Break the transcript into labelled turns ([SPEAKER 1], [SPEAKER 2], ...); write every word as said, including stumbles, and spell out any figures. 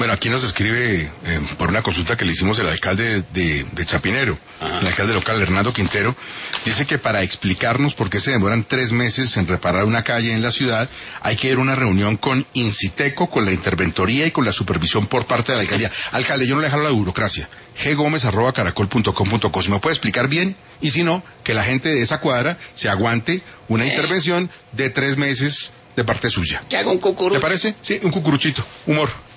[SPEAKER 1] Bueno, aquí nos escribe eh, por una consulta que le hicimos el alcalde de, de Chapinero, Ajá. el alcalde local Hernando Quintero, dice que para explicarnos por qué se demoran tres meses en reparar una calle en la ciudad, hay que ir a una reunión con Inciteco, con la interventoría y con la supervisión por parte de la alcaldía. Alcalde, yo no le dejo la burocracia. g gómez arroba caracol punto com punto co. Si me puede explicar bien, y si no, que la gente de esa cuadra se aguante una eh. intervención de tres meses de parte suya.
[SPEAKER 2] Que haga un cucurucho.
[SPEAKER 1] ¿Te parece? Sí, un cucuruchito. Humor.